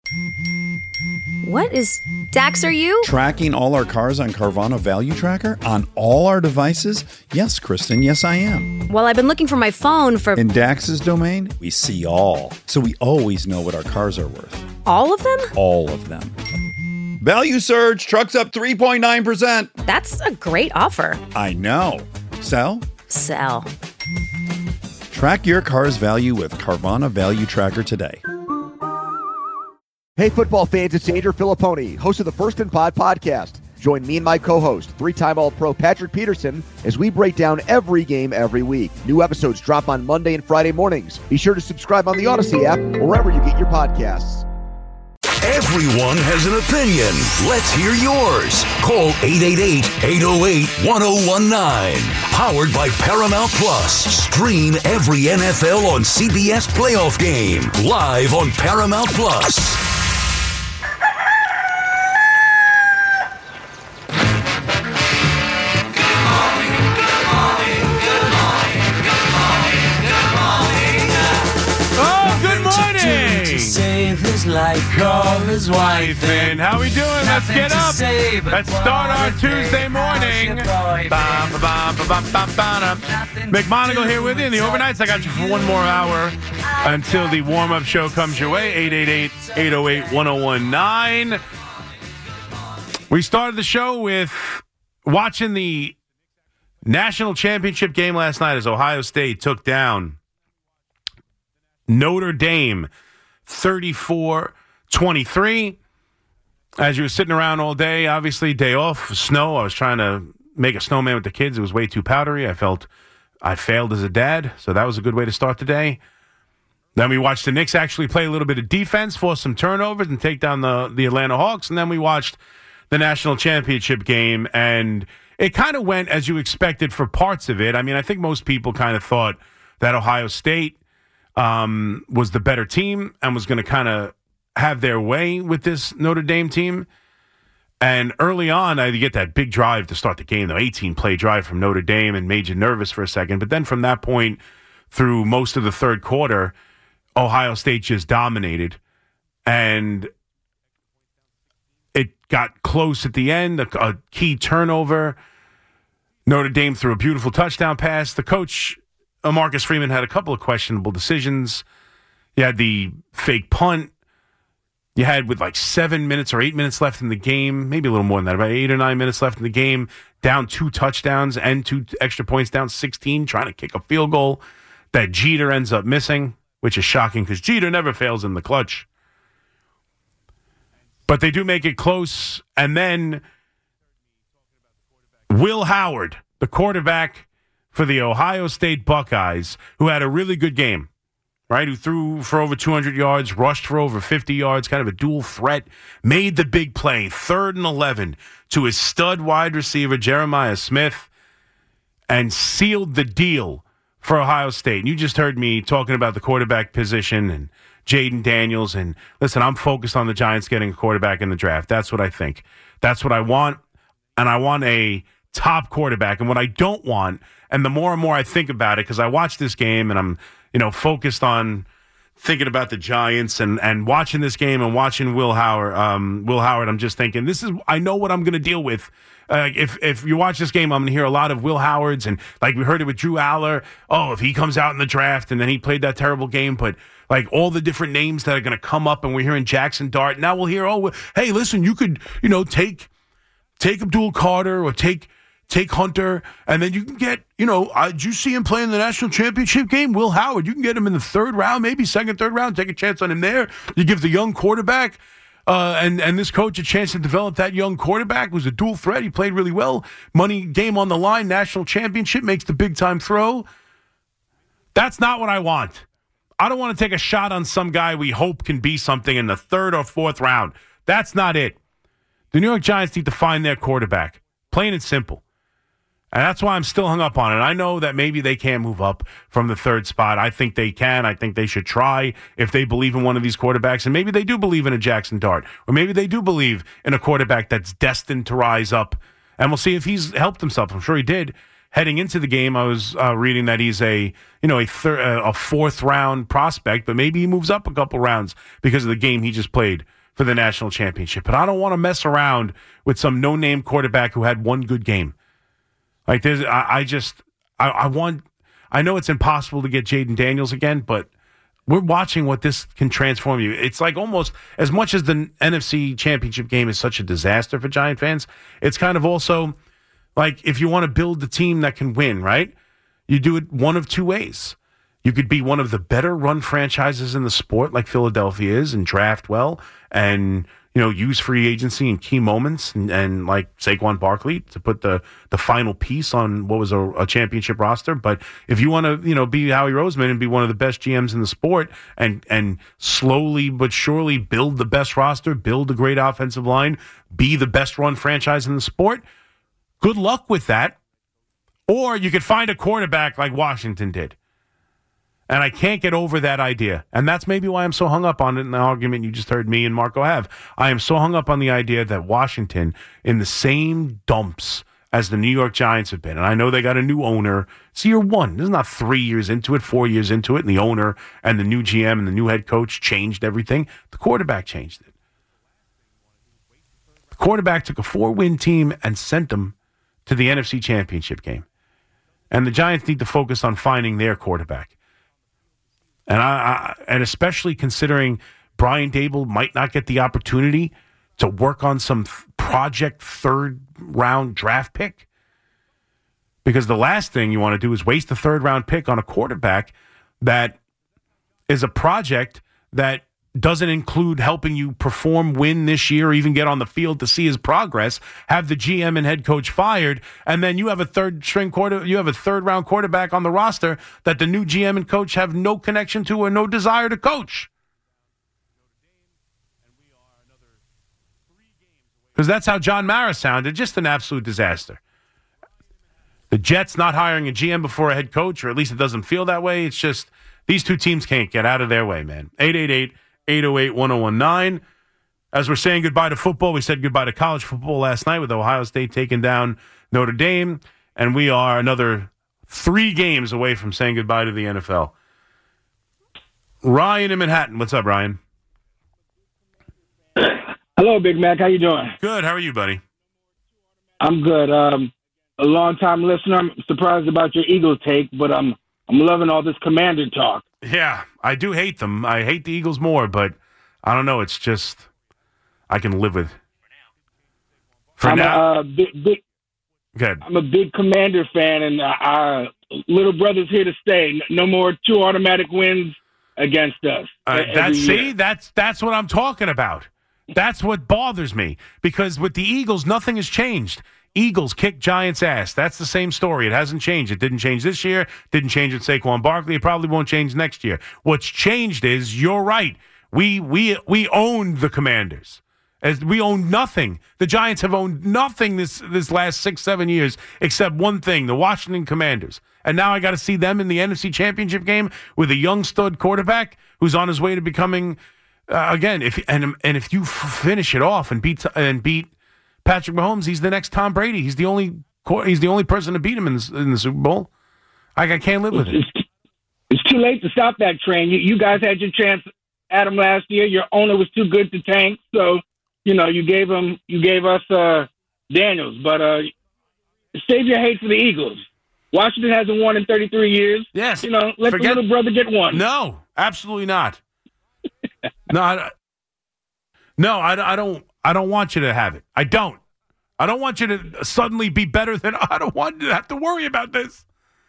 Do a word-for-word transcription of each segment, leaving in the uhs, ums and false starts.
What is... Dax, are you? Tracking all our cars on Carvana Value Tracker on all our devices? Yes, Kristen, yes I am. Well, I've been looking for my phone for... In Dax's domain, we see all. So we always know what our cars are worth. All of them? All of them. Value surge, trucks up three point nine percent. That's a great offer. I know. Sell? Sell. Track your car's value with Carvana Value Tracker today. Hey, football fans, it's Andrew Filipponi, host of the First and Pod podcast. Join me and my co-host, three-time All-Pro Patrick Peterson, as we break down every game every week. New episodes drop on Monday and Friday mornings. Be sure to subscribe on the Odyssey app or wherever you get your podcasts. Everyone has an opinion. Let's hear yours. Call eight eight eight, eight oh eight, one oh one nine. Powered by Paramount Plus. Stream every N F L on C B S Playoff Game. Live on Paramount Plus. Life, call his wife in. How we doing? Let's get up. Let's start our Tuesday morning. McMonagle here with you in the overnights. I got you for one more hour until the warm-up show comes your way. eight eight eight, eight oh eight, one oh one nine. We started the show with watching the national championship game last night as Ohio State took down Notre Dame thirty-four twenty-three. As you were sitting around all day, obviously, day off, snow. I was trying to make a snowman with the kids. It was way too powdery. I felt I failed as a dad, so that was a good way to start the day. Then we watched the Knicks actually play a little bit of defense, force some turnovers, and take down the, the Atlanta Hawks. And then we watched the national championship game, and it kind of went as you expected for parts of it. I mean, I think most people kind of thought that Ohio State Um, was the better team and was going to kind of have their way with this Notre Dame team. And early on, I get that big drive to start the game, the eighteen-play drive from Notre Dame, and made you nervous for a second. But then from that point through most of the third quarter, Ohio State just dominated. And it got close at the end, a, a key turnover. Notre Dame threw a beautiful touchdown pass. The coach, Marcus Freeman, had a couple of questionable decisions. You had the fake punt. You had with like seven minutes or eight minutes left in the game, maybe a little more than that, about eight or nine minutes left in the game, down two touchdowns and two extra points, down sixteen, trying to kick a field goal that Jeter ends up missing, which is shocking because Jeter never fails in the clutch. But they do make it close. And then Will Howard, the quarterback for the Ohio State Buckeyes, who had a really good game, right? Who threw for over two hundred yards, rushed for over fifty yards, kind of a dual threat, made the big play, third and eleven, to his stud wide receiver, Jeremiah Smith, and sealed the deal for Ohio State. And you just heard me talking about the quarterback position and Jaden Daniels. And listen, I'm focused on the Giants getting a quarterback in the draft. That's what I think. That's what I want. And I want a top quarterback. And what I don't want, and the more and more I think about it, because I watched this game and I'm, you know, focused on thinking about the Giants and, and watching this game and watching Will Howard, um, Will Howard, I'm just thinking, this is, I know what I'm going to deal with. Uh, if if you watch this game, I'm going to hear a lot of Will Howards, and like we heard it with Drew Aller. Oh, if he comes out in the draft and then he played that terrible game, but like all the different names that are going to come up, and we're hearing Jackson Dart. Now we'll hear, oh, hey, listen, you could, you know, take take Abdul Carter or take take Hunter, and then you can get, you know, uh, did you see him play in the national championship game? Will Howard, you can get him in the third round, maybe second, third round, take a chance on him there. You give the young quarterback uh, and, and this coach a chance to develop that young quarterback. It was a dual threat. He played really well. Money game on the line, national championship, makes the big-time throw. That's not what I want. I don't want to take a shot on some guy we hope can be something in the third or fourth round. That's not it. The New York Giants need to find their quarterback. Plain and simple. And that's why I'm still hung up on it. I know that maybe they can move up from the third spot. I think they can. I think they should try if they believe in one of these quarterbacks. And maybe they do believe in a Jackson Dart. Or maybe they do believe in a quarterback that's destined to rise up. And we'll see if he's helped himself. I'm sure he did. Heading into the game, I was uh, reading that he's a, you know, a, thir- a fourth round prospect, but maybe he moves up a couple rounds because of the game he just played for the national championship. But I don't want to mess around with some no-name quarterback who had one good game. Like, there's, I, I just, I, I want, I know it's impossible to get Jaden Daniels again, but we're watching what this can transform you. It's like almost, as much as the N F C championship game is such a disaster for Giant fans, it's kind of also like if you want to build the team that can win, right? You do it one of two ways. You could be one of the better run franchises in the sport like Philadelphia is and draft well and, you know, use free agency in key moments and, and like Saquon Barkley to put the, the final piece on what was a, a championship roster. But if you want to, you know, be Howie Roseman and be one of the best G Ms in the sport and, and slowly but surely build the best roster, build a great offensive line, be the best run franchise in the sport, good luck with that. Or you could find a quarterback like Washington did. And I can't get over that idea. And that's maybe why I'm so hung up on it in the argument you just heard me and Marco have. I am so hung up on the idea that Washington, in the same dumps as the New York Giants have been, and I know they got a new owner. It's year one. This is not three years into it, four years into it, and the owner and the new G M and the new head coach changed everything. The quarterback changed it. The quarterback took a four-win team and sent them to the N F C Championship game. And the Giants need to focus on finding their quarterback. And I, I and especially considering Brian Daboll might not get the opportunity to work on some th- project third round draft pick, because the last thing you want to do is waste a third round pick on a quarterback that is a project that doesn't include helping you perform, win this year, or even get on the field to see his progress, have the G M and head coach fired, and then you have a third string quarter, you have a third round quarterback on the roster that the new G M and coach have no connection to or no desire to coach. Because that's how John Mara sounded, just an absolute disaster. The Jets not hiring a G M before a head coach, or at least it doesn't feel that way. It's just these two teams can't get out of their way, man. eight eight eight, eight oh eight, one oh one nine. As we're saying goodbye to football, we said goodbye to college football last night with Ohio State taking down Notre Dame, and we are another three games away from saying goodbye to the N F L. Ryan in Manhattan. What's up, Ryan? Hello, Big Mac. How you doing? Good. How are you, buddy? I'm good. Um, a long-time listener. I'm surprised about your Eagles take, but I'm I'm loving all this Commander talk. Yeah, I do hate them. I hate the Eagles more, but I don't know. It's just I can live with. For I'm now, a uh, big, big. Good. I'm a big Commander fan, and our little brother's here to stay. No more two automatic wins against us. Uh, that's see, that's that's what I'm talking about. That's what bothers me, because with the Eagles, nothing has changed. Eagles kick Giants' ass. That's the same story. It hasn't changed. It didn't change this year. Didn't change with Saquon Barkley. It probably won't change next year. What's changed is, you're right, we we we owned the Commanders. As we own nothing. The Giants have owned nothing this this last six, seven years except one thing, the Washington Commanders. And now I got to see them in the N F C Championship game with a young stud quarterback who's on his way to becoming, uh, again, if and and if you f- finish it off and beat and beat Patrick Mahomes, he's the next Tom Brady. He's the only he's the only person to beat him in the, in the Super Bowl. I, I can't live with it. It's, it's too late to stop that train. You, you guys had your chance, Adam, last year. Your owner was too good to tank, so you know you gave him you gave us uh, Daniels. But uh, save your hate for the Eagles. Washington hasn't won in thirty-three years. Yes, you know, let Forget, the little brother get one. No, absolutely not. no, I, no, I, I don't. I don't want you to have it. I don't. I don't want you to suddenly be better than. I don't want you to have to worry about this.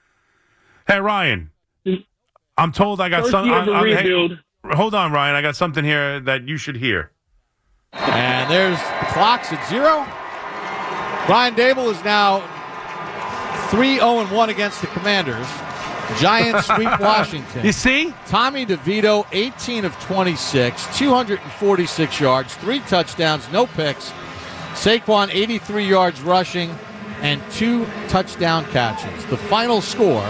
Hey, Ryan, I'm told I got something. Hey, hold on, Ryan. I got something here that you should hear. And there's the clocks at zero. Brian Daboll is now three oh one against the Commanders. Giants sweep Washington. You see? Tommy DeVito, eighteen of twenty-six, two hundred forty-six yards, three touchdowns, no picks. Saquon, eighty-three yards rushing, and two touchdown catches. The final score,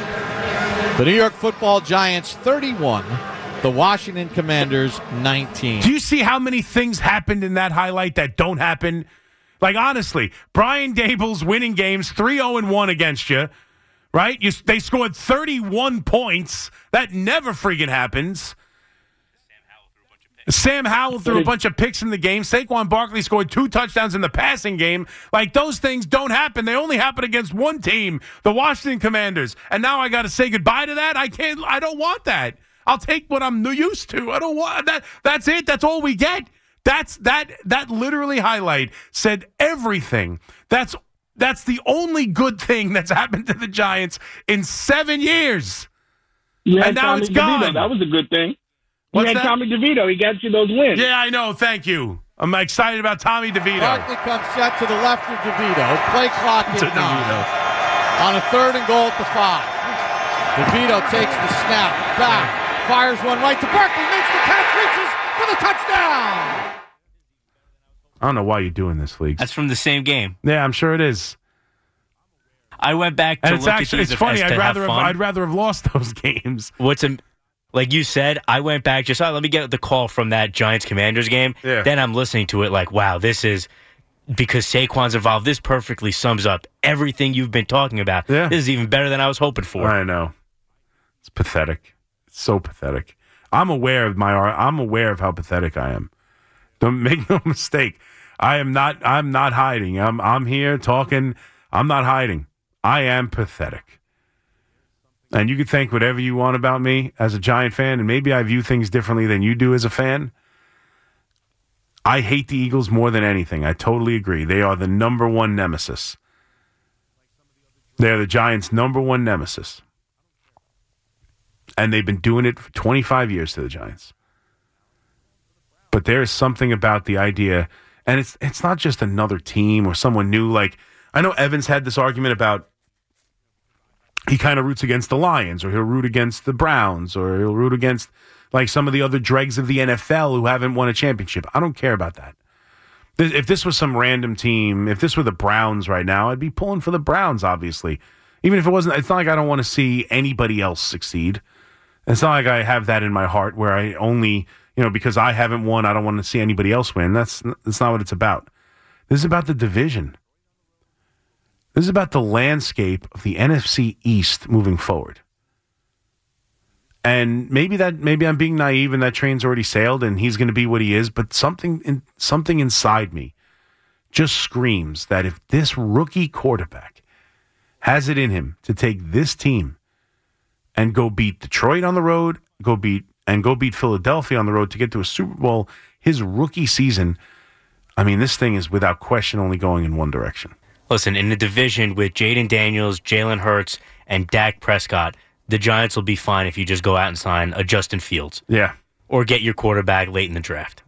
the New York Football Giants thirty-one, the Washington Commanders nineteen. Do you see how many things happened in that highlight that don't happen? Like, honestly, Brian Daboll's winning games three oh one against you. Right? You, they scored thirty-one points. That never freaking happens. Sam Howell threw a bunch of picks in the game. Saquon Barkley scored two touchdowns in the passing game. Like, those things don't happen. They only happen against one team, the Washington Commanders. And now I got to say goodbye to that? I can't. I don't want that. I'll take what I'm used to. I don't want that. That's it. That's all we get. That's that. That literally highlight said everything. That's that's the only good thing that's happened to the Giants in seven years. Yeah, and now Tommy it's DeVito. gone. That was a good thing. What's you had that? Tommy DeVito. He got you those wins. Yeah, I know. Thank you. I'm excited about Tommy DeVito. Barkley comes set to the left of DeVito. Play clock To is nine. DeVito. On a third and goal at the five. DeVito takes the snap. Back. Fires one right to Barkley. Makes the catch. Reaches for the touchdown. I don't know why you're doing this, Leagues. That's from the same game. Yeah, I'm sure it is. I went back to And it's look actually at it's these funny. as I'd to rather have have, fun. I'd rather have lost those games. What's a, like you said, I went back just oh, let me get the call from that Giants Commanders game. Yeah. Then I'm listening to it like, wow, this is because Saquon's involved. This perfectly sums up everything you've been talking about. Yeah. This is even better than I was hoping for. I know. It's pathetic. It's so pathetic. I'm aware of my I'm aware of how pathetic I am. Don't make no mistake. I am not I'm not hiding. I'm I'm here talking. I'm not hiding. I am pathetic. And you can think whatever you want about me as a Giant fan, and maybe I view things differently than you do as a fan. I hate the Eagles more than anything. I totally agree. They are the number one nemesis. They're the Giants' number one nemesis. And they've been doing it for twenty-five years to the Giants. But there is something about the idea, and it's it's not just another team or someone new. Like, I know Evans had this argument about he kind of roots against the Lions, or he'll root against the Browns, or he'll root against like some of the other dregs of the N F L who haven't won a championship. I don't care about that. If this was some random team, if this were the Browns right now, I'd be pulling for the Browns, obviously. Even if it wasn't, it's not like I don't want to see anybody else succeed. It's not like I have that in my heart where I only, you know, because I haven't won, I don't want to see anybody else win. That's, that's not what it's about. This is about the division. This is about the landscape of the N F C East moving forward. And maybe that maybe I'm being naive and that train's already sailed and he's going to be what he is, but something in, something inside me just screams that if this rookie quarterback has it in him to take this team and go beat Detroit on the road, go beat and go beat Philadelphia on the road to get to a Super Bowl, his rookie season, I mean, this thing is without question only going in one direction. Listen, in the division with Jaden Daniels, Jalen Hurts, and Dak Prescott, the Giants will be fine if you just go out and sign a Justin Fields. Yeah. Or get your quarterback late in the draft.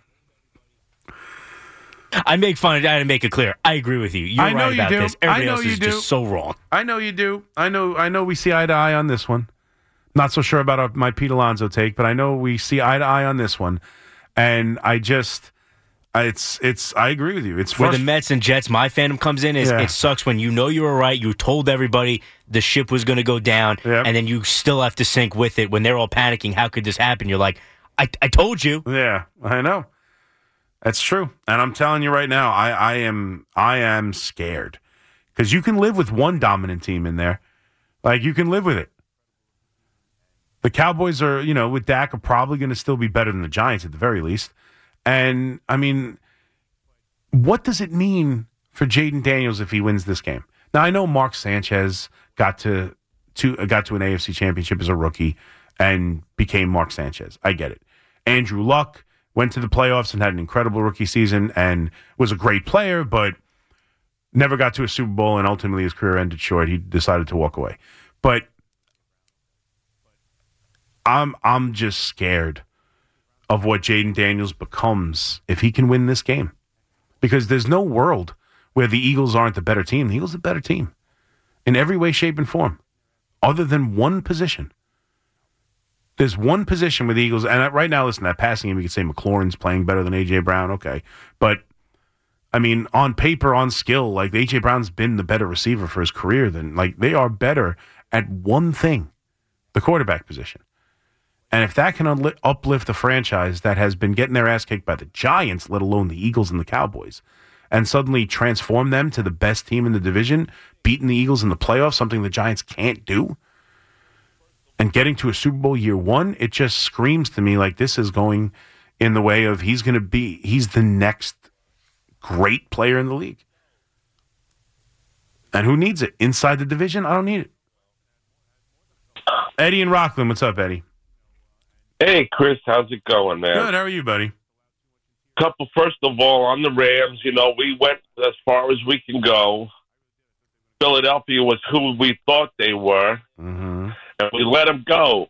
I make fun of it. I to make it clear. I agree with you. You're I know right you about do. this. Everybody I know else you is do. just so wrong. I know you do. I know I know we see eye to eye on this one. Not so sure about our, my Pete Alonso take, but I know we see eye to eye on this one. And I just, I- it's, it's, I agree with you. It's Where frust- the Mets and Jets, my fandom comes in, is Yeah. it sucks when you know you were right, you told everybody the ship was going to go down, Yep. and then you still have to sync with it when they're all panicking. How could this happen? You're like, I, I told you. Yeah, I know. That's true. And I'm telling you right now, I, I am I am scared. Because you can live with one dominant team in there. Like, you can live with it. The Cowboys are, you know, with Dak are probably going to still be better than the Giants at the very least. And, I mean, what does it mean for Jaden Daniels if he wins this game? Now, I know Mark Sanchez got to, to, uh, got to an A F C championship as a rookie and became Mark Sanchez. I get it. Andrew Luck went to the playoffs and had an incredible rookie season and was a great player, but never got to a Super Bowl, and ultimately his career ended short. He decided to walk away. But I'm I'm just scared of what Jaden Daniels becomes if he can win this game. Because there's no world where the Eagles aren't the better team. The Eagles are the better team in every way, shape, and form, other than one position. There's one position with the Eagles, and right now, listen, that passing game, you could say McLaurin's playing better than A J. Brown, okay. But, I mean, on paper, on skill, like, A J. Brown's been the better receiver for his career than, like, they are better at one thing, the quarterback position. And if that can unli- uplift a franchise that has been getting their ass kicked by the Giants, let alone the Eagles and the Cowboys, and suddenly transform them to the best team in the division, beating the Eagles in the playoffs, something the Giants can't do, and getting to a Super Bowl year one, it just screams to me like this is going in the way of he's going to be, he's the next great player in the league. And who needs it? Inside the division? I don't need it. Eddie in Rockland. What's up, Eddie? Hey, Chris. How's it going, man? Good. How are you, buddy? Couple, first of all, on the Rams, you know, we went as far as we can go. Philadelphia was who we thought they were, mm-hmm. and we let them go.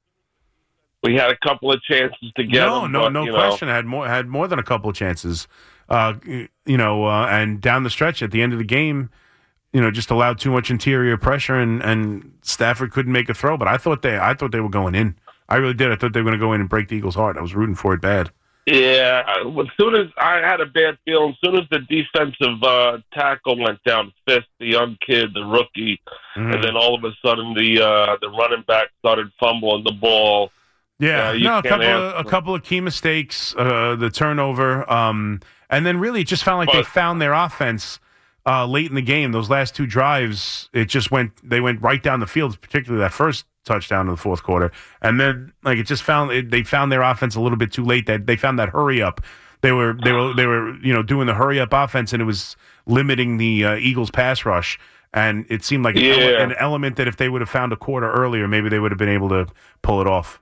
We had a couple of chances to get no, them. No, but, no, you no question. Had more, had more than a couple of chances. Uh, you know, uh, and down the stretch at the end of the game, you know, just allowed too much interior pressure, and, and Stafford couldn't make a throw. But I thought they, I thought they were going in. I really did. I thought they were going to go in and break the Eagles' heart. I was rooting for it bad. Yeah, as soon as I had a bad feeling, as soon as the defensive uh, tackle went down, Fist, the young kid, the rookie, mm. and then all of a sudden the uh, the running back started fumbling the ball. Yeah, uh, no, a couple of, a couple of key mistakes, uh, the turnover, um, and then really it just felt like but, they found their offense uh, late in the game. Those last two drives, it just went they went right down the field, particularly that first touchdown in the fourth quarter, and then like it just found it, they found their offense a little bit too late. That they found that hurry up. They were they were they were you know doing the hurry up offense, and it was limiting the uh, Eagles pass rush. And it seemed like yeah. an, ele- an element that if they would have found a quarter earlier, maybe they would have been able to pull it off.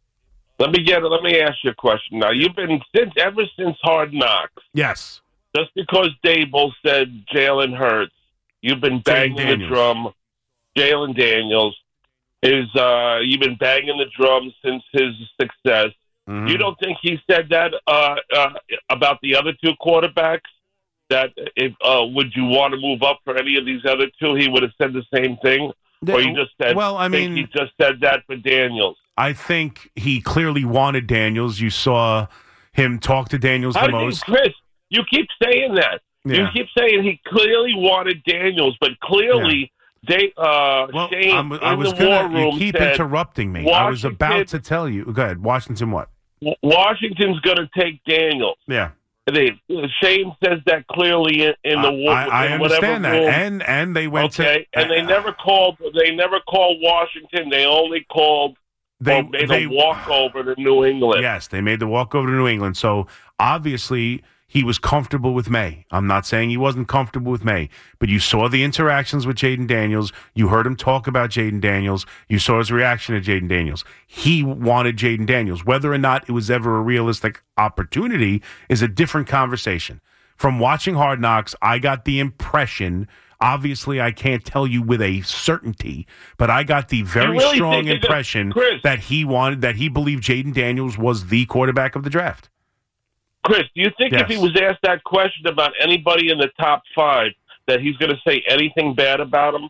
Let me get. Let me ask you a question. Now you've been since ever since Hard Knocks. Yes. Just because Dable said Jalen Hurts, you've been banging the drum. Jalen Daniels. Is uh, you've been banging the drum since his success. Mm-hmm. You don't think he said that uh, uh, about the other two quarterbacks? That if uh, would you want to move up for any of these other two? He would have said the same thing, or you just said? Well, I mean, he just said that for Daniels. I think he clearly wanted Daniels. You saw him talk to Daniels How the do you, most. Chris, you keep saying that. Yeah. You keep saying he clearly wanted Daniels, but clearly. Yeah. They, uh, well, Shane I'm, I in was the gonna, war room you keep said, interrupting me. Washington, I was about to tell you. Go ahead. Washington what? Washington's going to take Daniels. Yeah. They, Shane says that clearly in, in the war. I, I in understand that, room. and and they went okay, to, and they uh, never called. They never called Washington. They only called. They or made they a walkover to New England. Yes, they made the walkover to New England. So obviously he was comfortable with May. I'm not saying he wasn't comfortable with May, but you saw the interactions with Jaden Daniels. You heard him talk about Jaden Daniels. You saw his reaction to Jaden Daniels. He wanted Jaden Daniels. Whether or not it was ever a realistic opportunity is a different conversation. From watching Hard Knocks, I got the impression, obviously I can't tell you with a certainty, but I got the very really strong think impression that, Chris, that he wanted, that he believed Jaden Daniels was the quarterback of the draft. Chris, do you think Yes. if he was asked that question about anybody in the top five, that he's going to say anything bad about him?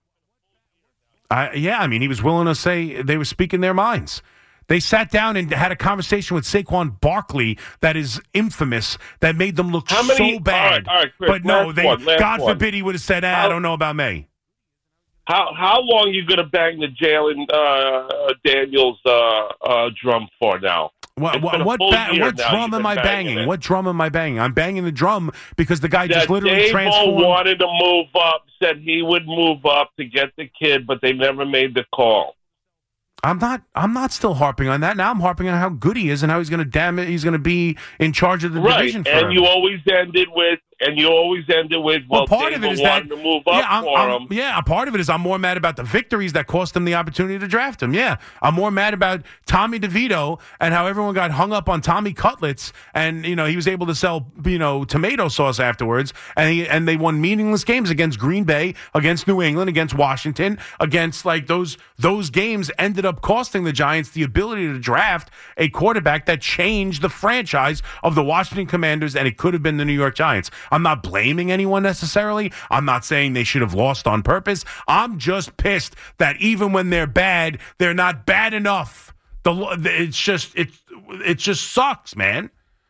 Uh, yeah, I mean, he was willing to say they were speaking their minds. They sat down and had a conversation with Saquon Barkley that is infamous, that made them look How many, so bad. All right, all right, Chris, but no, last they, one, last God one. forbid he would have said, ah, I don't know about May. How how long are you going to bang the Jalen uh, Daniels uh, uh, drum for now? What It's what been a what, full ba- year what now drum you've am been I banging banging? it. What drum am I banging? I'm banging the drum because the guy That just literally Dable transformed. wanted to move up, said he would move up to get the kid, but they never made the call. I'm not. I'm not still harping on that. Now I'm harping on how good he is and how he's going to damn it. He's going to be in charge of the Right, division. and forever. you always ended with, and you always ended with, well, Well, part Dable of it is wanted that to move up yeah, I'm, for I'm- him. yeah, a part of it is I'm more mad about the victories that cost him the opportunity to draft him. Yeah, I'm more mad about Tommy DeVito and how everyone got hung up on Tommy Cutlets, and you know he was able to sell you know tomato sauce afterwards, and he, and they won meaningless games against Green Bay, against New England, against Washington, against like those those games ended up costing the Giants the ability to draft a quarterback that changed the franchise of the Washington Commanders, and it could have been the New York Giants. I'm not blaming anyone necessarily. I'm not saying they should have lost on purpose. I'm just pissed that even when they're bad, they're not bad enough. The it's just it it just sucks, man.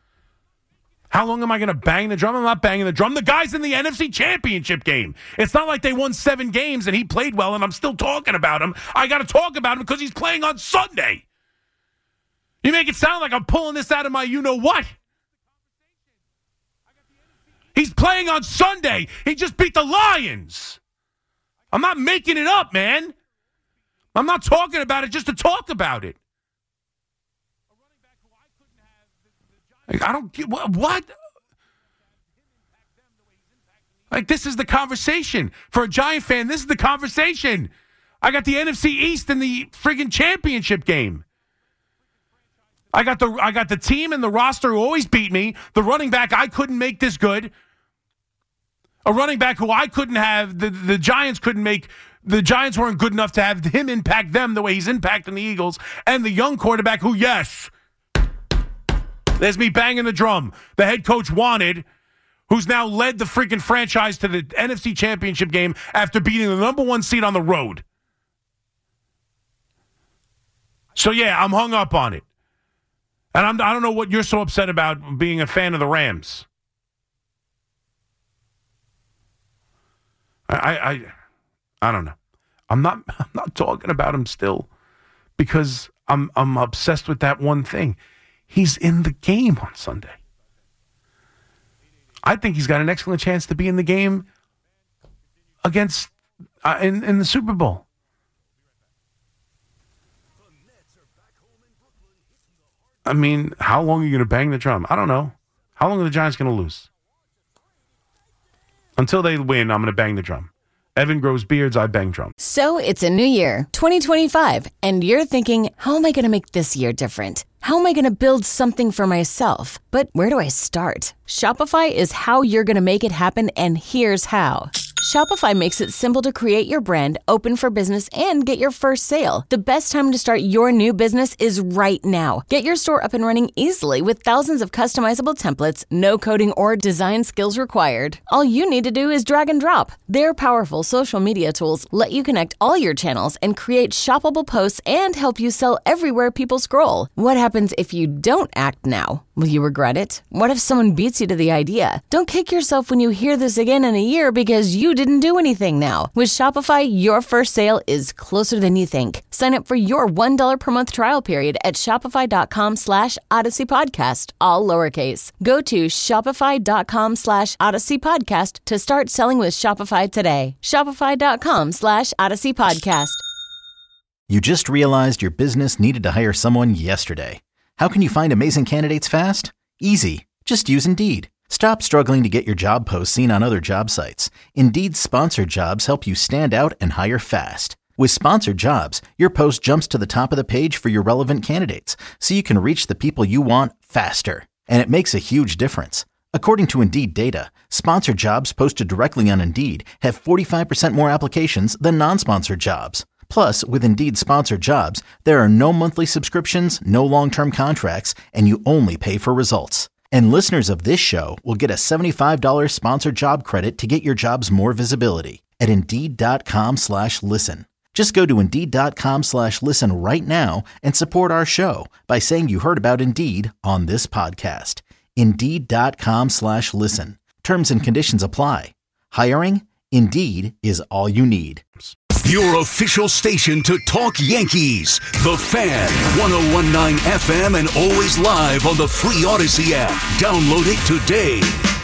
How long am I going to bang the drum? I'm not banging the drum. The guy's in the N F C Championship game. It's not like they won seven games and he played well and I'm still talking about him. I got to talk about him because he's playing on Sunday. You make it sound like I'm pulling this out of my you-know-what. He's playing on Sunday. He just beat the Lions. I'm not making it up, man. I'm not talking about it just to talk about it. Like, I don't get what, what? Like, this is the conversation. For a Giant fan, this is the conversation. I got the N F C East in the friggin' championship game. I got the I got the team and the roster who always beat me. The running back I couldn't make this good. A running back who I couldn't have. The, the Giants couldn't make. The Giants weren't good enough to have him impact them the way he's impacting the Eagles. And the young quarterback who, yes, there's me banging the drum. The head coach wanted, who's now led the freaking franchise to the N F C championship game after beating the number one seed on the road. So, yeah, I'm hung up on it. And I'm, I don't know what you're so upset about being a fan of the Rams. I, I, I don't know. I'm not. I'm not talking about him still because I'm. I'm obsessed with that one thing. He's in the game on Sunday. I think he's got an excellent chance to be in the game against uh, in in the Super Bowl. I mean, how long are you going to bang the drum? I don't know. How long are the Giants going to lose? Until they win, I'm going to bang the drum. Evan grows beards, I bang drum. So it's a new year, twenty twenty-five, and you're thinking, how am I going to make this year different? How am I going to build something for myself? But where do I start? Shopify is how you're going to make it happen, and here's how. Shopify makes it simple to create your brand, open for business, and get your first sale. The best time to start your new business is right now. Get your store up and running easily with thousands of customizable templates, no coding or design skills required. All you need to do is drag and drop. Their powerful social media tools let you connect all your channels and create shoppable posts and help you sell everywhere people scroll. What happens if you don't act now? Will you regret it? What if someone beats you to the idea? Don't kick yourself when you hear this again in a year because you didn't do anything now. With Shopify, your first sale is closer than you think. Sign up for your one dollar per month trial period at shopify.com slash Odyssey Podcast, all lowercase. Go to shopify.com slash Odyssey Podcast to start selling with Shopify today. Shopify.com slash Odyssey Podcast. You just realized your business needed to hire someone yesterday. How can you find amazing candidates fast? Easy. Just use Indeed. Stop struggling to get your job posts seen on other job sites. Indeed's sponsored jobs help you stand out and hire fast. With sponsored jobs, your post jumps to the top of the page for your relevant candidates, so you can reach the people you want faster. And it makes a huge difference. According to Indeed data, sponsored jobs posted directly on Indeed have forty-five percent more applications than non-sponsored jobs. Plus, with Indeed sponsored jobs, there are no monthly subscriptions, no long-term contracts, and you only pay for results. And listeners of this show will get a seventy-five dollars sponsored job credit to get your jobs more visibility at Indeed.com slash listen. Just go to Indeed.com slash listen right now and support our show by saying you heard about Indeed on this podcast. Indeed.com slash listen. Terms and conditions apply. Hiring? Indeed is all you need. Your official station to talk Yankees. The Fan, ten nineteen F M, and always live on the free Odyssey app. Download it today.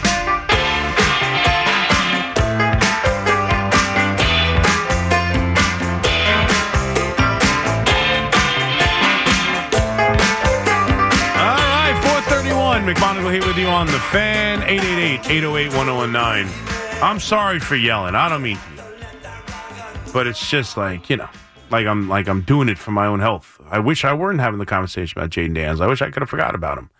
All right, four thirty-one. McMonagle here with you on The Fan, eight eight eight, eight oh eight, one oh one nine. I'm sorry for yelling. I don't mean to. But it's just like, you know, like I'm like I'm doing it for my own health. I wish I weren't having the conversation about Jayden Daniels. I wish I could have forgot about him.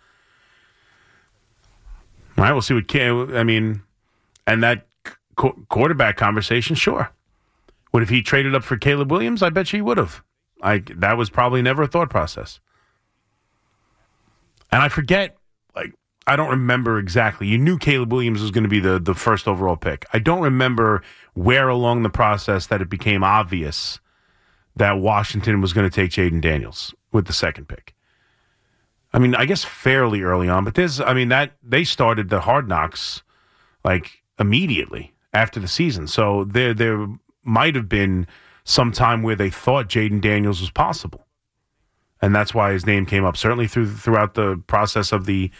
All right, we'll see what Cam, I mean, and that qu- quarterback conversation, sure. What if he traded up for Caleb Williams? I bet you he would have. Like, that was probably never a thought process. And I forget, like, I don't remember exactly. You knew Caleb Williams was going to be the, the first overall pick. I don't remember where along the process that it became obvious that Washington was going to take Jayden Daniels with the second pick. I mean, I guess fairly early on, but there's, I mean, that they started the Hard Knocks like immediately after the season. So there, there might have been some time where they thought Jayden Daniels was possible. And that's why his name came up, certainly through throughout the process of the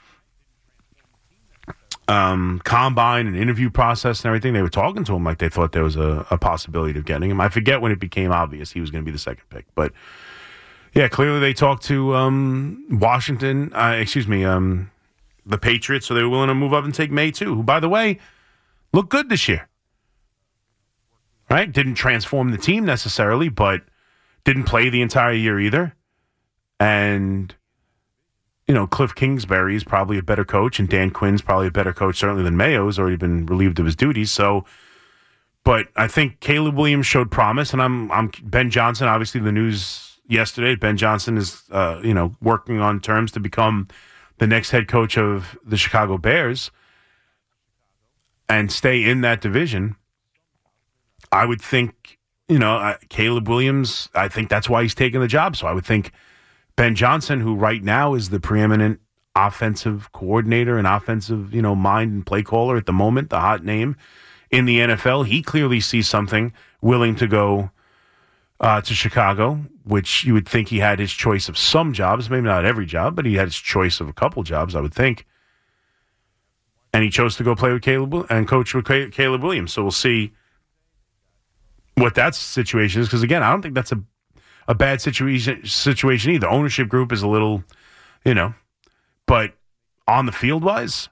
um, combine and interview process and everything. They were talking to him like they thought there was a, a possibility of getting him. I forget when it became obvious he was going to be the second pick. But, yeah, clearly they talked to um, Washington, uh, excuse me, um, the Patriots, so they were willing to move up and take May too, who, by the way, looked good this year. Right? Didn't transform the team necessarily, but didn't play the entire year either. And, you know, Cliff Kingsbury is probably a better coach, and Dan Quinn's probably a better coach, certainly than Mayo, who's already been relieved of his duties. So, but I think Caleb Williams showed promise, and I'm, I'm Ben Johnson. Obviously, the news yesterday, Ben Johnson is, uh, you know, working on terms to become the next head coach of the Chicago Bears and stay in that division. I would think, you know, uh, Caleb Williams, I think that's why he's taking the job. So I would think Ben Johnson, who right now is the preeminent offensive coordinator and offensive, you know, mind and play caller at the moment, the hot name in the N F L, he clearly sees something, willing to go uh, to Chicago, which you would think he had his choice of some jobs, maybe not every job, but he had his choice of a couple jobs, I would think. And he chose to go play with Caleb and coach with Caleb Williams. So we'll see what that situation is, because again, I don't think that's a a bad situation situation either. Ownership group is a little, you know, but on the field wise,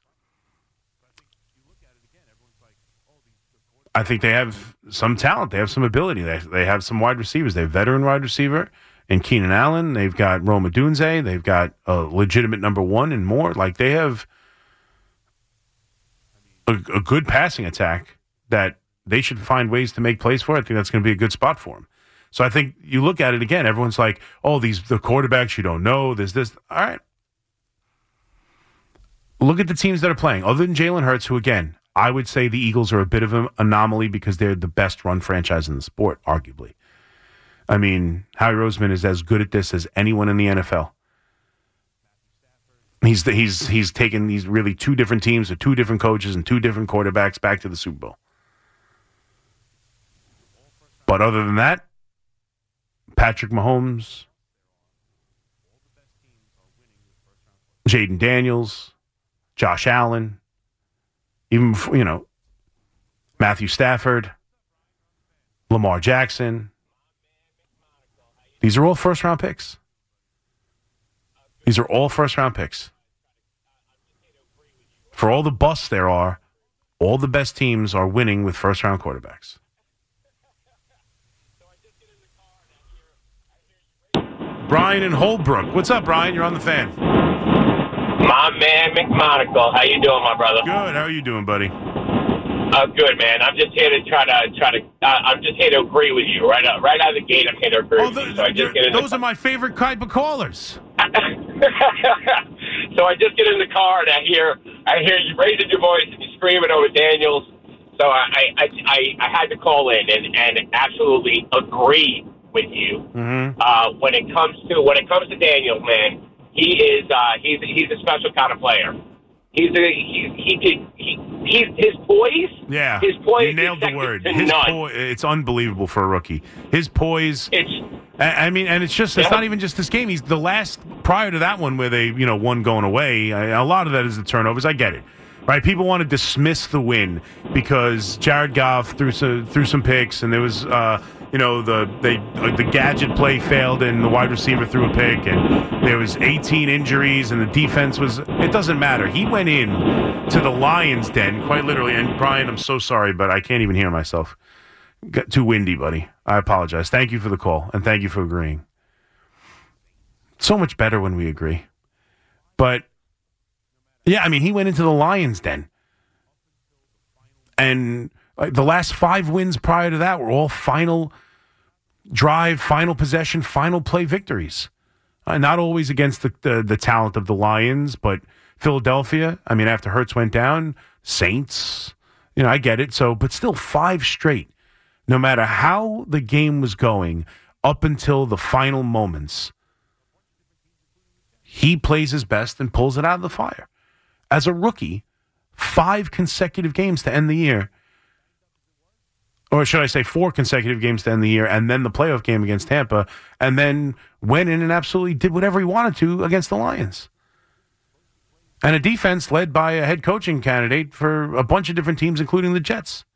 I think they have some talent. They have some ability. They they have some wide receivers. They have veteran wide receiver in Keenan Allen. They've got Rome Odunze. They've got a legitimate number one and more. Like, they have a, a good passing attack that they should find ways to make plays for. I think that's going to be a good spot for them. So I think you look at it again, everyone's like, oh, these the quarterbacks you don't know, there's this. All right. Look at the teams that are playing. Other than Jalen Hurts, who, again, I would say the Eagles are a bit of an anomaly because they're the best run franchise in the sport, arguably. I mean, Howie Roseman is as good at this as anyone in the N F L. He's the, he's he's taken these really two different teams with two different coaches and two different quarterbacks back to the Super Bowl. But other than that, Patrick Mahomes, Jaden Daniels, Josh Allen, even before, you know, Matthew Stafford, Lamar Jackson. These are all first-round picks. These are all first-round picks. For all the busts there are, all the best teams are winning with first-round quarterbacks. Brian in Holbrook. What's up, Brian? You're on the fan. My man, McMonagle. How you doing, my brother? Good. How are you doing, buddy? Uh, good, man. I'm just here to try to try to. Uh, I'm just here to agree with you. Right out, right out of the gate, I'm here to agree oh, with the, you. So I just get in those the, are my favorite type of callers. So I just get in the car and I hear I hear you raising your voice and you screaming over Daniels. So I I, I, I had to call in and, and absolutely agree with you. Mm-hmm. Uh, when it comes to when it comes to Daniels, man, he is uh, he's he's a special kind of player. He's a he he did he, he's his poise. Yeah, his poise. You nailed is the word. to His none. po- it's unbelievable for a rookie. His poise. It's. I, I mean, and it's just it's Yeah. not even just this game. He's the last prior to that one where they you know won going away. I, a lot of that is the turnovers. I get it. Right, people want to dismiss the win because Jared Goff threw some threw some picks, and there was, uh, you know, the they uh, the gadget play failed, and the wide receiver threw a pick, and there was eighteen injuries, and the defense was. It doesn't matter. He went in to the Lions' den, quite literally. And Brian, I'm so sorry, but I can't even hear myself. Got too windy, buddy. I apologize. Thank you for the call, and thank you for agreeing. So much better when we agree, but. Yeah, I mean, he went into the Lions' den. And like, the last five wins prior to that were all final drive, final possession, final play victories. Uh, not always against the, the the talent of the Lions, but Philadelphia, I mean, after Hurts went down, Saints, you know, I get it. So, but still five straight. No matter how the game was going up until the final moments, he plays his best and pulls it out of the fire. As a rookie, five consecutive games to end the year. Or should I say four consecutive games to end the year, and then the playoff game against Tampa, and then went in and absolutely did whatever he wanted to against the Lions. And a defense led by a head coaching candidate for a bunch of different teams, including the Jets.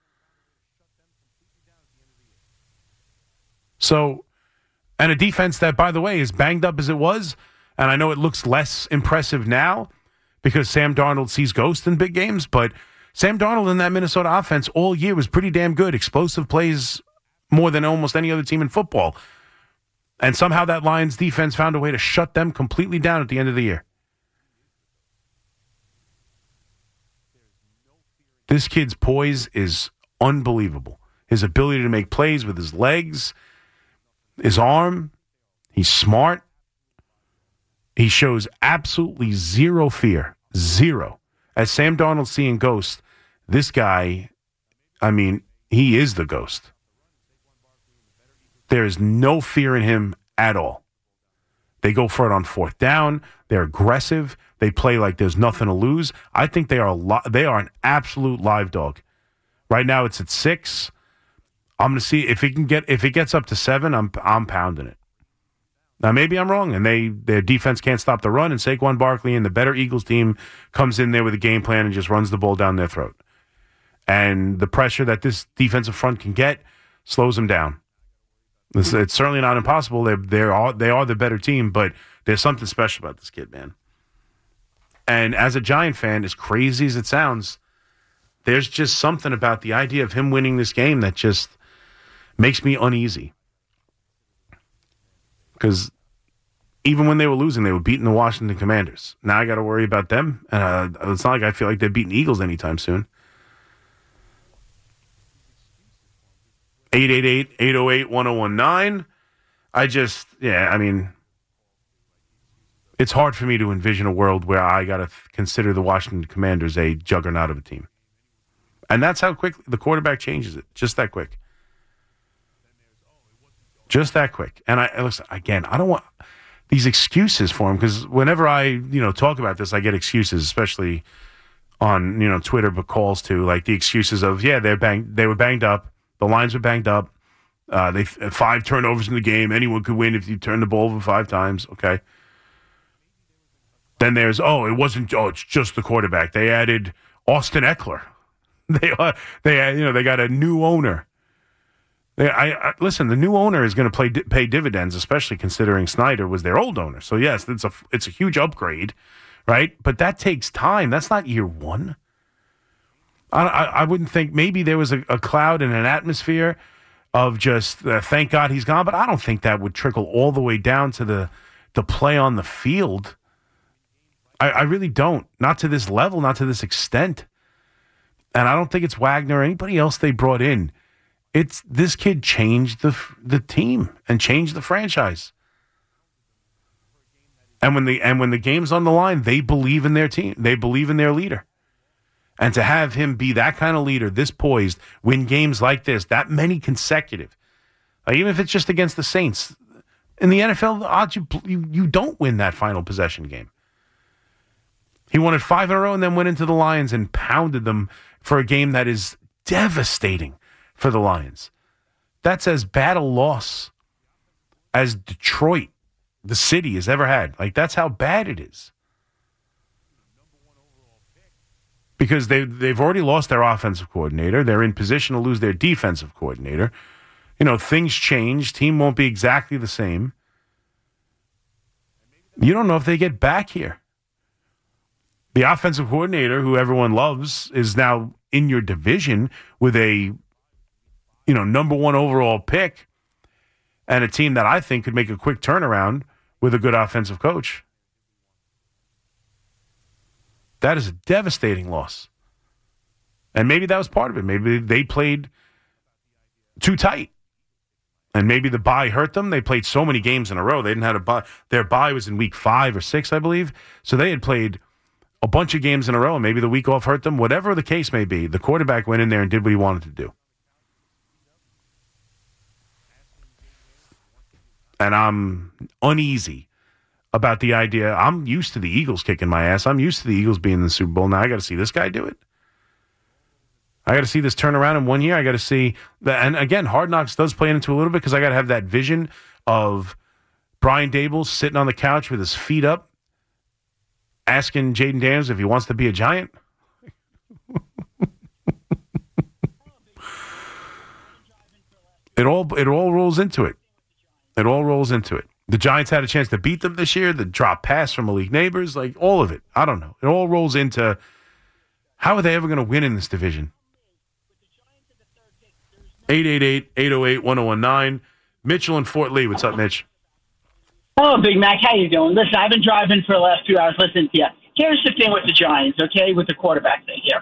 So, and a defense that, by the way, is banged up as it was, and I know it looks less impressive now, because Sam Darnold sees ghosts in big games, but Sam Darnold in that Minnesota offense all year was pretty damn good. Explosive plays more than almost any other team in football. And somehow that Lions defense found a way to shut them completely down at the end of the year. This kid's poise is unbelievable. His ability to make plays with his legs, his arm, he's smart. He shows absolutely zero fear. Zero. As Sam Darnold seeing ghosts, this guy, I mean, he is the ghost. There is no fear in him at all. They go for it on fourth down. They're aggressive. They play like there's nothing to lose. I think they are a lo- they are an absolute live dog. Right now it's at six. I'm going to see if it can get if it gets up to seven. I'm I'm pounding it. Now maybe I'm wrong, and they their defense can't stop the run, and Saquon Barkley and the better Eagles team comes in there with a game plan and just runs the ball down their throat. And the pressure that this defensive front can get slows them down. It's, it's certainly not impossible. They're, they're all, they are the better team, but there's something special about this kid, man. And as a Giant fan, as crazy as it sounds, there's just something about the idea of him winning this game that just makes me uneasy. Because even when they were losing, they were beating the Washington Commanders. Now I got to worry about them. Uh, it's not like I feel like they're beating the Eagles anytime soon. eight eight eight, eight oh eight, one oh one nine. I just, yeah, I mean, it's hard for me to envision a world where I got to f- consider the Washington Commanders a juggernaut of a team. And that's how quick the quarterback changes it. Just that quick. Just that quick. And I listen, again, I don't want these excuses for him, because whenever I, you know, talk about this, I get excuses, especially on, you know, Twitter, but calls too, like the excuses of, yeah, they're banged, they were banged up. The Lions were banged up. Uh, they five turnovers in the game. Anyone could win if you turn the ball over five times. Okay. Then there's, oh, it wasn't, oh, it's just the quarterback. They added Austin Eckler. They uh, they you know they got a new owner. They, I, I listen. The new owner is going to play pay dividends, especially considering Snyder was their old owner. So yes, it's a it's a huge upgrade, right? But that takes time. That's not year one. I, I, I wouldn't think maybe there was a, a cloud and an atmosphere of just uh, thank God he's gone, but I don't think that would trickle all the way down to the the play on the field. I, I really don't. Not to this level, not to this extent. And I don't think it's Wagner or anybody else they brought in. It's this kid changed the the team and changed the franchise. And when the and when the game's on the line, they believe in their team. They believe in their leader. And to have him be that kind of leader, this poised, win games like this, that many consecutive, like even if it's just against the Saints, in the N F L, the odds you, you you don't win that final possession game. He won it five in a row and then went into the Lions and pounded them for a game that is devastating for the Lions. That's as bad a loss as Detroit, the city, has ever had. Like, that's how bad it is. Because they, they've already lost their offensive coordinator. They're in position to lose their defensive coordinator. You know, things change. Team won't be exactly the same. You don't know if they get back here. The offensive coordinator, who everyone loves, is now in your division with a, you know, number one overall pick and a team that I think could make a quick turnaround with a good offensive coach. That is a devastating loss. And maybe that was part of it. Maybe they played too tight. And maybe the bye hurt them. They played so many games in a row. They didn't have a bye. Their bye was in week five or six, I believe. So they had played a bunch of games in a row. And maybe the week off hurt them. Whatever the case may be, the quarterback went in there and did what he wanted to do. And I'm uneasy about the idea. I'm used to the Eagles kicking my ass. I'm used to the Eagles being in the Super Bowl. Now I got to see this guy do it. I got to see this turnaround in one year. I got to see that. And again, Hard Knocks does play into a little bit because I got to have that vision of Brian Daboll sitting on the couch with his feet up, asking Jaden Daniels if he wants to be a Giant. It all it all rolls into it. It all rolls into it. The Giants had a chance to beat them this year. The drop pass from Malik Neighbors, like all of it. I don't know. It all rolls into how are they ever going to win in this division? eight eight eight, eight oh eight, one oh one nine. Mitchell in Fort Lee. What's up, Mitch? Hello, Big Mac. How you doing? Listen, I've been driving for the last few hours listening to you. Here's the thing with the Giants, okay, with the quarterback thing here.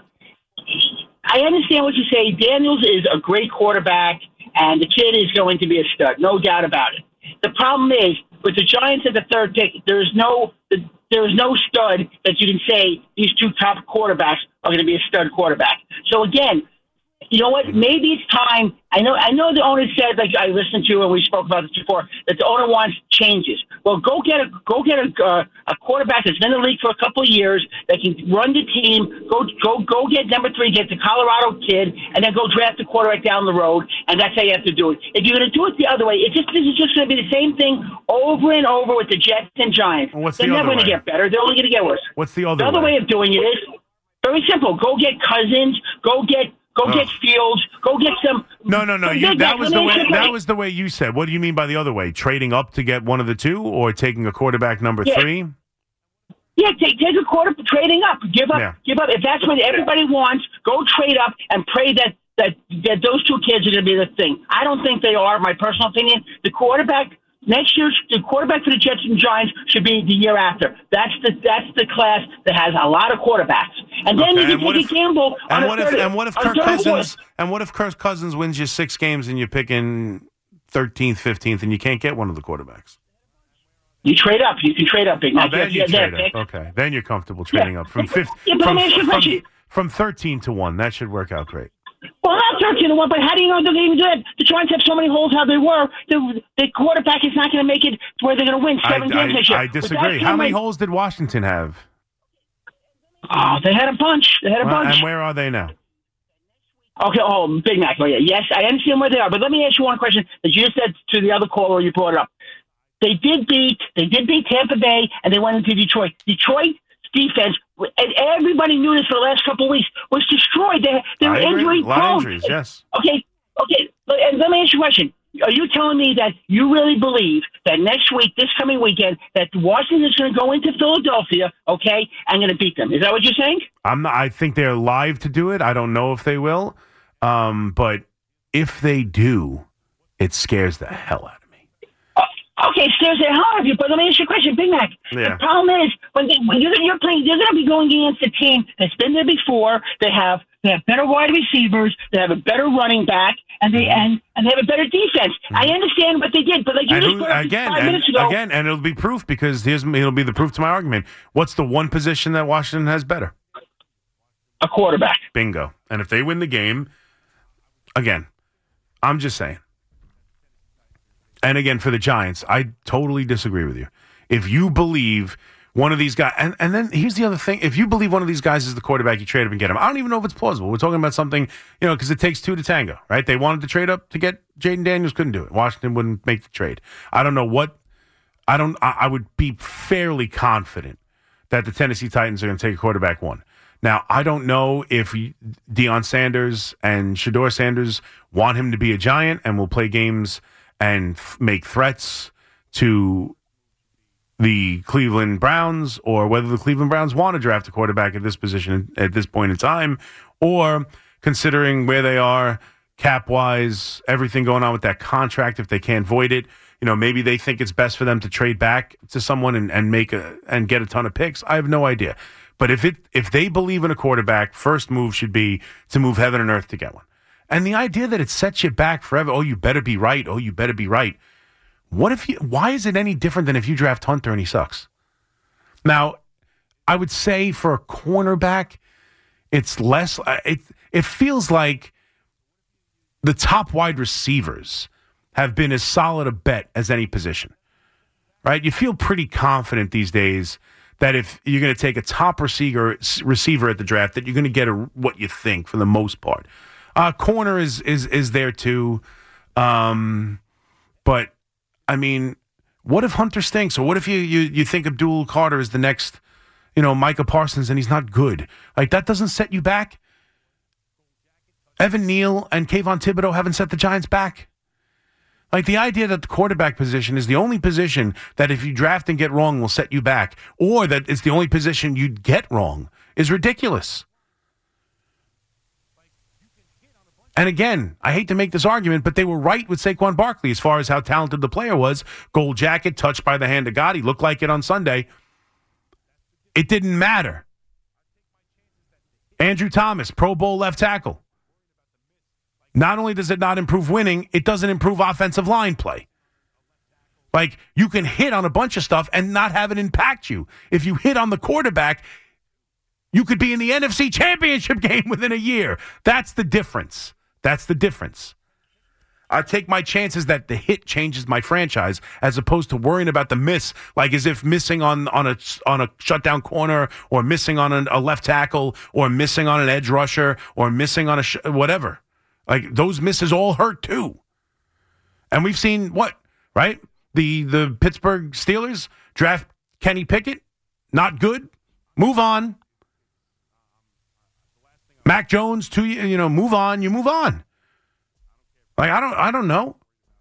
I understand what you say. Daniels is a great quarterback, and the kid is going to be a stud, no doubt about it. The problem is, with the Giants at the third pick, there's no there's no stud that you can say these two top quarterbacks are going to be a stud quarterback. So, again, you know what? Maybe it's time. I know I know the owner said, like I listened to and we spoke about this before, that the owner wants changes. Well, go get a go get a uh, a quarterback that's been in the league for a couple of years that can run the team. Go go go get number three, get the Colorado kid, and then go draft the quarterback down the road. And that's how you have to do it. If you're going to do it the other way, it just this is just going to be the same thing over and over with the Jets and Giants. Well, what's They're the never other going to way? get better. They're only going to get worse. What's the other The other way? way of doing it is very simple. Go get Cousins. Go get. Go Oh. get Fields. Go get some. No, no, no. Big You, Mac, that was let the me way. ask you a That question. was the way you said. What do you mean by the other way? Trading up to get one of the two, or taking a quarterback number Yeah. three? Yeah, take take a quarter trading up. Give up. Yeah. Give up. If that's what everybody wants, go trade up and pray that that that those two kids are going to be the thing. I don't think they are. My personal opinion. The quarterback next year, the quarterback for the Jets and Giants should be the year after. That's the that's the class that has a lot of quarterbacks. And then Okay, you and can what take if- a gamble on And a what if third- and what if on Kirk third and Cousins fourth. and what if Kirk Cousins wins you six games and you're picking thirteenth, fifteenth, and you can't get one of the quarterbacks? You trade up. You can trade up, Big Oh, Mac. then you Yeah, trade yeah, up. Okay, then you're comfortable trading up from fifth Yeah, but from, let me ask you a from, question. from thirteen to one. That should work out great. Well, not thirteen to one, but how do you know they're going to do that? The Giants have so many holes how they were. The, the quarterback is not going to make it to where they're going to win I, seven games next I, year. I With that disagree. team, How many like- holes did Washington have? Oh, they had a bunch. They had a Well, bunch. and where are they now? Okay, oh, Big Mac. Oh, yeah. Yes, I understand where they are. But let me ask you one question that you just said to the other caller. You brought it up. They did beat. They did beat Tampa Bay, and they went into Detroit. Detroit's defense, and everybody knew this for the last couple of weeks, was destroyed. They, they were I agree. injury A lot of prone. injuries, yes. Okay, okay. But- And let me ask you a question. Are you telling me that you really believe that next week, this coming weekend, that Washington is going to go into Philadelphia, okay, and going to beat them? Is that what you're saying? I'm not, I think they're live to do it. I don't know if they will, um, but if they do, it scares the hell out of me. Okay, scares the hell out of you. But let me ask you a question, Big Mac. Yeah. The problem is when, they, when you're, you're playing, you're going to be going against a team that's been there before. They have they have better wide receivers. They have a better running back, and they and, and they have a better defense. I understand what they did, but like you And just who- brought up again, five and, minutes ago. again, and it'll be proof because here's it'll be the proof to my argument. What's the one position that Washington has better? A quarterback. Bingo. And if they win the game, again, I'm just saying. And again, for the Giants, I totally disagree with you. If you believe one of these guys, and, and then here's the other thing. If you believe one of these guys is the quarterback, you trade up and get him. I don't even know if it's plausible. We're talking about something, you know, because it takes two to tango, right? They wanted to trade up to get Jaden Daniels, couldn't do it. Washington wouldn't make the trade. I don't know what, I don't, I, I would be fairly confident that the Tennessee Titans are going to take a quarterback one. Now, I don't know if Deion Sanders and Shedeur Sanders want him to be a Giant and will play games and f- make threats to the Cleveland Browns, or whether the Cleveland Browns want to draft a quarterback at this position at this point in time, or considering where they are cap-wise, everything going on with that contract, if they can't void it, you know, maybe they think it's best for them to trade back to someone and, and make a and get a ton of picks. I have no idea. But if it if they believe in a quarterback, first move should be to move heaven and earth to get one. And the idea that it sets you back forever, oh, you better be right, oh, you better be right. What if you, why is it any different than if you draft Hunter and he sucks? Now, I would say for a cornerback, it's less, it, it feels like the top wide receivers have been as solid a bet as any position, right? You feel pretty confident these days that if you're going to take a top receiver receiver at the draft, that you're going to get a, what you think for the most part. Uh, corner is is is there too, um, but I mean, what if Hunter stinks, or what if you you you think Abdul Carter is the next, you know, Micah Parsons and he's not good? Like that doesn't set you back. Evan Neal and Kayvon Thibodeau haven't set the Giants back. Like the idea that the quarterback position is the only position that if you draft and get wrong will set you back, or that it's the only position you'd get wrong, is ridiculous. And again, I hate to make this argument, but they were right with Saquon Barkley as far as how talented the player was. Gold jacket, touched by the hand of God. He looked like it on Sunday. It didn't matter. Andrew Thomas, Pro Bowl left tackle. Not only does it not improve winning, it doesn't improve offensive line play. Like, you can hit on a bunch of stuff and not have it impact you. If you hit on the quarterback, you could be in the N F C Championship game within a year. That's the difference. That's the difference. I take my chances that the hit changes my franchise as opposed to worrying about the miss, like as if missing on, on a on a shutdown corner or missing on a, a left tackle or missing on an edge rusher or missing on a sh- whatever. Like, those misses all hurt too. And we've seen what, right? The the Pittsburgh Steelers draft Kenny Pickett, not good. Move on. Mac Jones, two, you know, move on. You move on. Like, I don't, I don't know.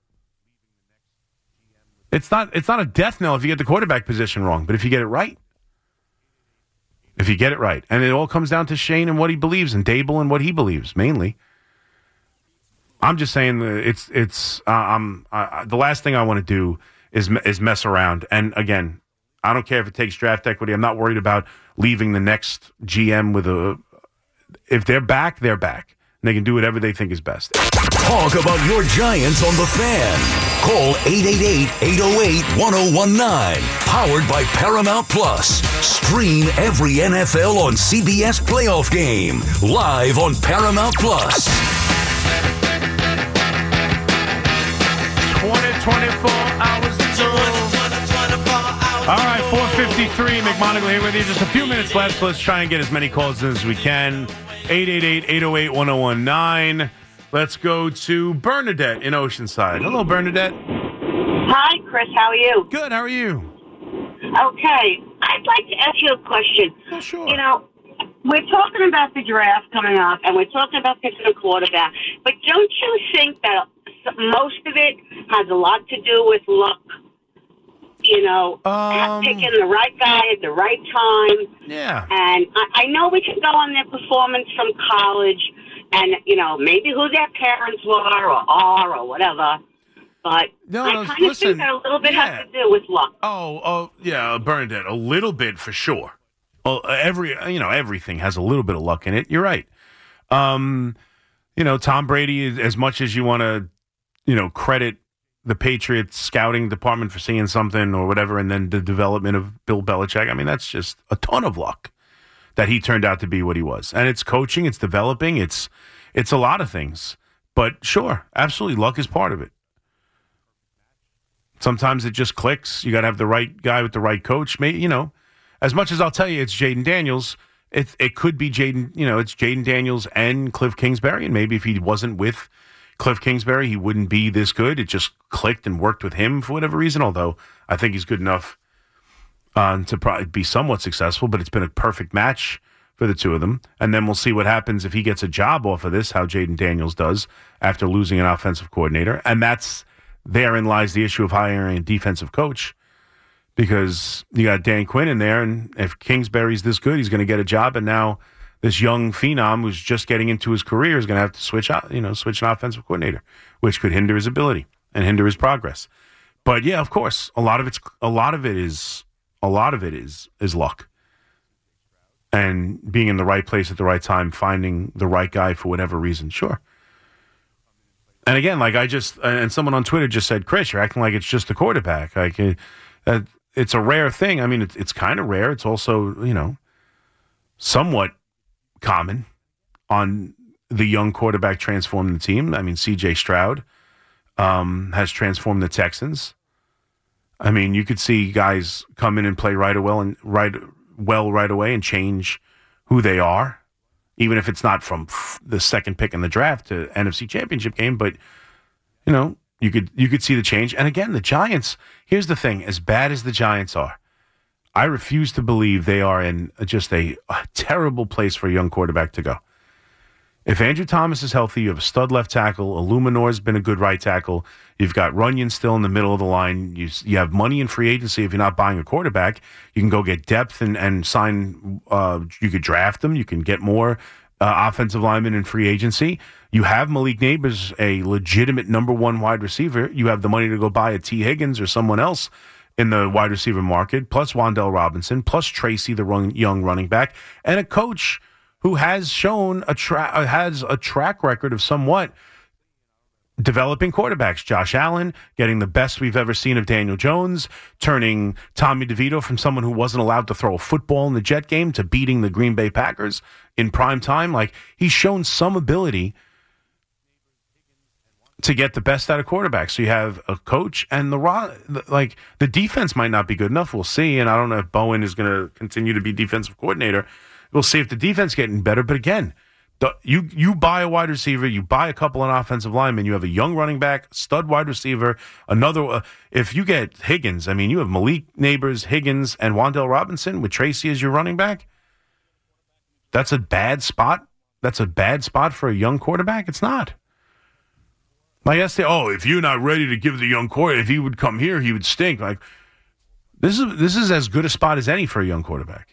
It's not, it's not a death knell if you get the quarterback position wrong, but if you get it right, if you get it right, and it all comes down to Shane and what he believes, and Dable and what he believes mainly. I'm just saying that it's, it's. Uh, I'm uh, the last thing I want to do is is mess around. And again, I don't care if it takes draft equity. I'm not worried about leaving the next G M with a. If they're back, they're back. And they can do whatever they think is best. Talk about your Giants on the Fan. Call eight eight eight, eight oh eight, one oh one nine. Powered by Paramount Plus. Stream every N F L on C B S Playoff Game. Live on Paramount Plus. twenty, twenty-four hours to go. All right, four fifty-three. McMonagle here with you. Just a few minutes left. So let's try and get as many calls in as we can. eight eight eight, eight oh eight, one oh one nine. Let's go to Bernadette in Oceanside. Hello, Bernadette. Hi, Chris. How are you? Good. How are you? Okay. I'd like to ask you a question. Oh, sure. You know, we're talking about the draft coming up, and we're talking about picking a quarterback. But don't you think that most of it has a lot to do with luck? You know, um, picking the right guy at the right time. Yeah. And I, I know we can go on their performance from college and, you know, maybe who their parents were or are or whatever. But no, I no, kind of listen, think that a little bit yeah. has to do with luck. Oh, oh, yeah, Bernadette, a little bit for sure. Well, every, you know, everything has a little bit of luck in it. You're right. Um, you know, Tom Brady, as much as you want to, you know, credit the Patriots scouting department for seeing something or whatever, and then the development of Bill Belichick. I mean, that's just a ton of luck that he turned out to be what he was. And it's coaching, it's developing, it's it's a lot of things. But sure, absolutely, luck is part of it. Sometimes it just clicks. You got to have the right guy with the right coach. Maybe, you know, as much as I'll tell you it's Jaden Daniels, it it could be Jaden, you know, it's Jaden Daniels and Cliff Kingsbury, and maybe if he wasn't with Cliff Kingsbury, he wouldn't be this good. It just clicked and worked with him for whatever reason, although I think he's good enough uh, to probably be somewhat successful, but it's been a perfect match for the two of them. And then we'll see what happens if he gets a job off of this, how Jaden Daniels does after losing an offensive coordinator. And that's, therein lies the issue of hiring a defensive coach, because you got Dan Quinn in there, and if Kingsbury's this good, he's going to get a job, and now this young phenom who's just getting into his career is going to have to switch out, you know, switch an offensive coordinator, which could hinder his ability and hinder his progress. But yeah, of course, a lot of it's a lot of it is a lot of it is is luck, and being in the right place at the right time, finding the right guy for whatever reason. Sure. And again, like I just and someone on Twitter just said, Chris, you're acting like it's just the quarterback. Like uh, it's a rare thing. I mean, it's it's kind of rare. It's also, you know, somewhat common on the young quarterback transforming the team. I mean, C J Stroud um, has transformed the Texans. I mean, you could see guys come in and play right well and right well right away and change who they are, even if it's not from the second pick in the draft to N F C Championship game. But you know, you could you could see the change. And again, the Giants. Here's the thing: as bad as the Giants are, I refuse to believe they are in just a, a terrible place for a young quarterback to go. If Andrew Thomas is healthy, you have a stud left tackle. Illuminor's been a good right tackle. You've got Runyon still in the middle of the line. You you have money in free agency. If you're not buying a quarterback, you can go get depth and, and sign. Uh, you could draft them. You can get more uh, offensive linemen in free agency. You have Malik Neighbors, a legitimate number one wide receiver. You have the money to go buy a T. Higgins or someone else in the wide receiver market, plus Wan'Dale Robinson, plus Tracy, the run, young running back, and a coach who has shown a tra- has a track record of somewhat developing quarterbacks. Josh Allen getting the best we've ever seen of Daniel Jones, turning Tommy DeVito from someone who wasn't allowed to throw a football in the Jet game to beating the Green Bay Packers in prime time. Like, he's shown some ability to get the best out of quarterbacks. So you have a coach and the ro- like the defense might not be good enough. We'll see. And I don't know if Bowen is going to continue to be defensive coordinator. We'll see if the defense is getting better. But again, the, you you buy a wide receiver, you buy a couple of offensive linemen, you have a young running back, stud wide receiver, another. Uh, if you get Higgins, I mean, you have Malik Neighbors, Higgins, and Wan'Dale Robinson with Tracy as your running back. That's a bad spot. That's a bad spot for a young quarterback. It's not. Like I say, oh, if you're not ready to give the young quarterback, if he would come here, he would stink. Like, this is this is as good a spot as any for a young quarterback.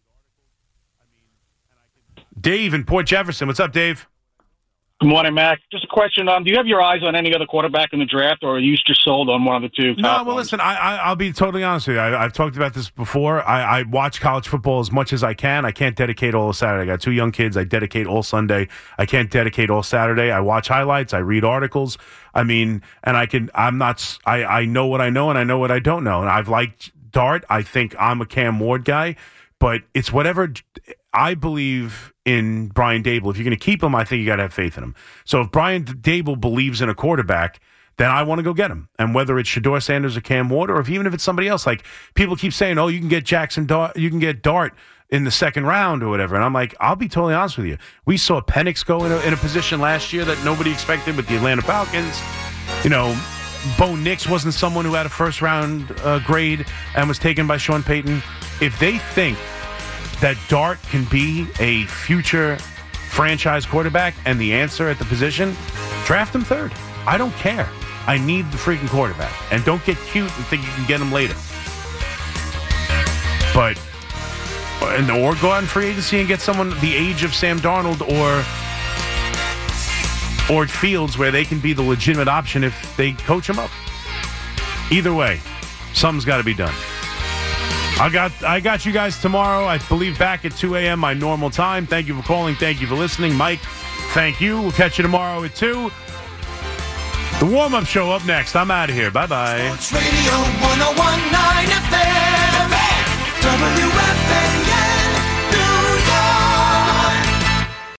Dave in Port Jefferson. What's up, Dave? Good morning, Mac. Just a question. Um, do you have your eyes on any other quarterback in the draft, or are you just sold on one of the two? No, well, ones? listen, I, I, I'll be totally honest with you. I, I've talked about this before. I, I watch college football as much as I can. I can't dedicate all of Saturday. I got two young kids. I dedicate all Sunday. I can't dedicate all Saturday. I watch highlights. I read articles. I mean, and I can, I'm not, I, I know what I know and I know what I don't know. And I've liked Dart. I think I'm a Cam Ward guy, but it's whatever. I believe in Brian Daboll. If you're going to keep him, I think you got to have faith in him. So if Brian Daboll believes in a quarterback, then I want to go get him. And whether it's Shedeur Sanders or Cam Ward, or if even if it's somebody else, like people keep saying, oh, you can get Jackson Dart, you can get Dart in the second round or whatever. And I'm like, I'll be totally honest with you. We saw Penix go in a, in a position last year that nobody expected with the Atlanta Falcons. You know, Bo Nix wasn't someone who had a first round uh, grade and was taken by Sean Payton. If they think that Dart can be a future franchise quarterback and the answer at the position, draft him third. I don't care. I need the freaking quarterback. And don't get cute and think you can get him later. But, and or go out in free agency and get someone the age of Sam Darnold or, or Fields where they can be the legitimate option if they coach him up. Either way, something's got to be done. I got I got you guys tomorrow, I believe, back at two a.m., my normal time. Thank you for calling. Thank you for listening. Mike, thank you. We'll catch you tomorrow at two. The warm-up show up next. I'm out of here. Bye-bye. Sports Radio one oh one point nine F M.